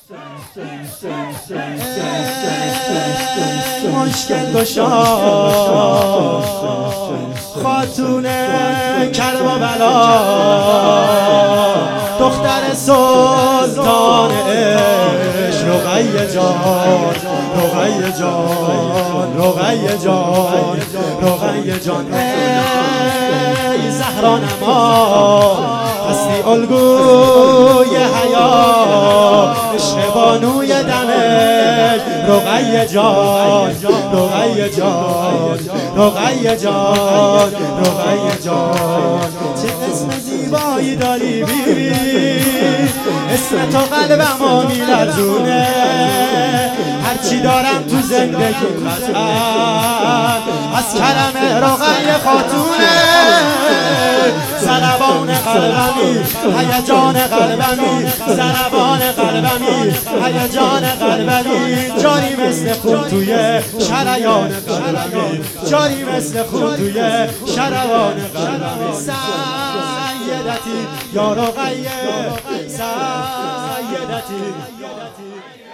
مشکل گشا خاتون کرب و بلا، دختر سلطان عشق، رقیه جان، رقیه جان، رقیه جان، رقیه جان. ای زهرا نما هستی الگوی حیا، عشق بانوی دمشق، رقیه جان، رقیه جان، رقیه جان، رقیه جان. چه اسم زیبایی داری بیبی، اسم تو قلبمو میلرزونه، هرچی دارم تو زندگی قطعا از کرم رقیه خاتونه. ضربان قلبمی، هیجان قلبمی، ضربان قلبمی، هیجان قلبمی، جاری مثل خون توی شریان قلبمی، جاری مثل خون توی شریان قلبمی. سیدتی یا رقیه، سیدتی